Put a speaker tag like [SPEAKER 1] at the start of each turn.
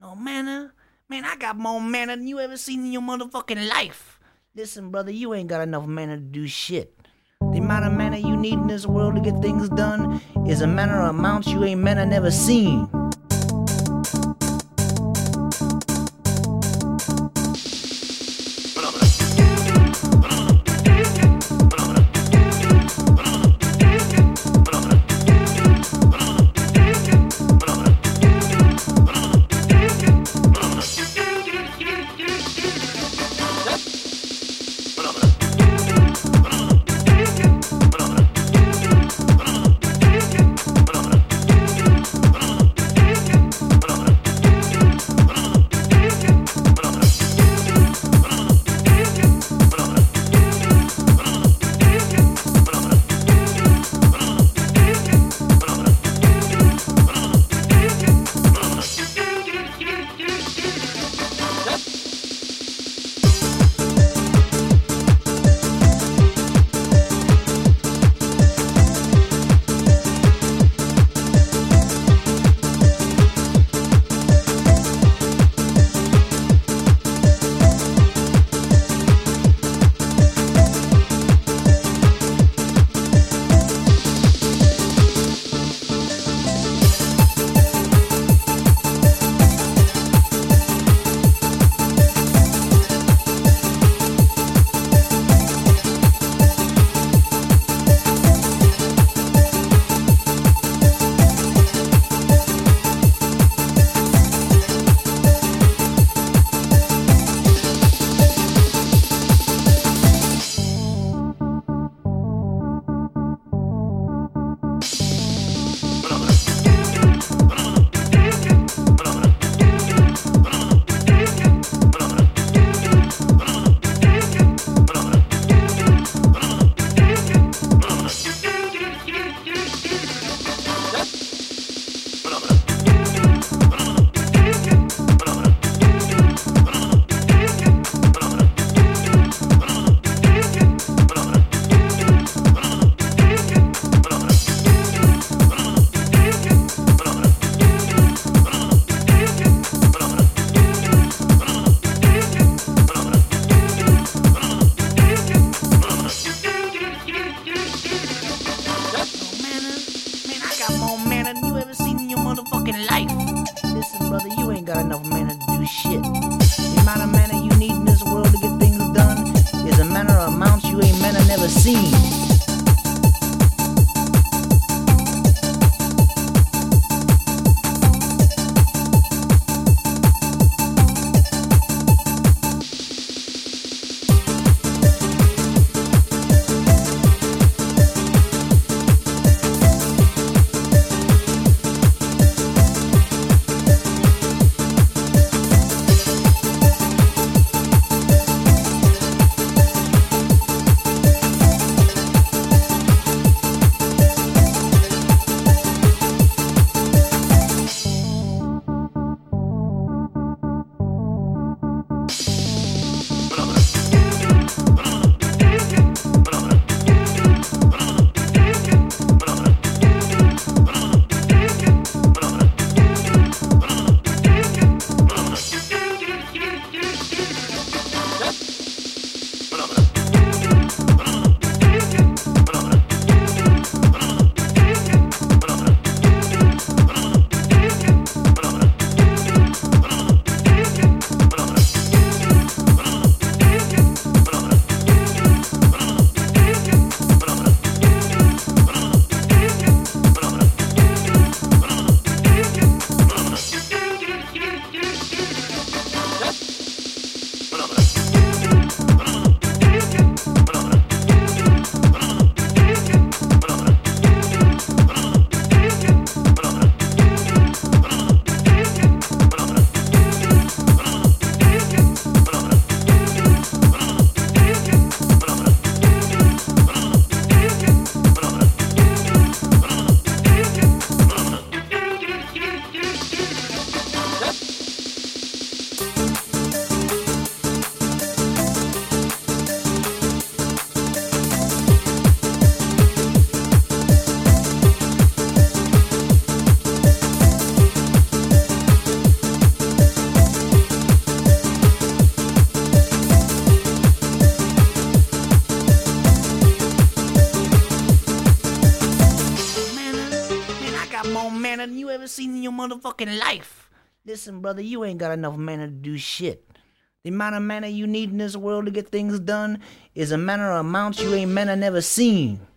[SPEAKER 1] No manner? Man, I got more manner than you ever seen in your motherfucking life. Listen, brother, you ain't got enough manner to do shit. The amount of manner you need in this world to get things done is a manner of amounts you ain't manner never seen. ever seen in your motherfucking life. Listen, brother, you ain't got enough mana to do shit. The amount of mana you need in this world to get things done is a manner of amounts you ain't never seen.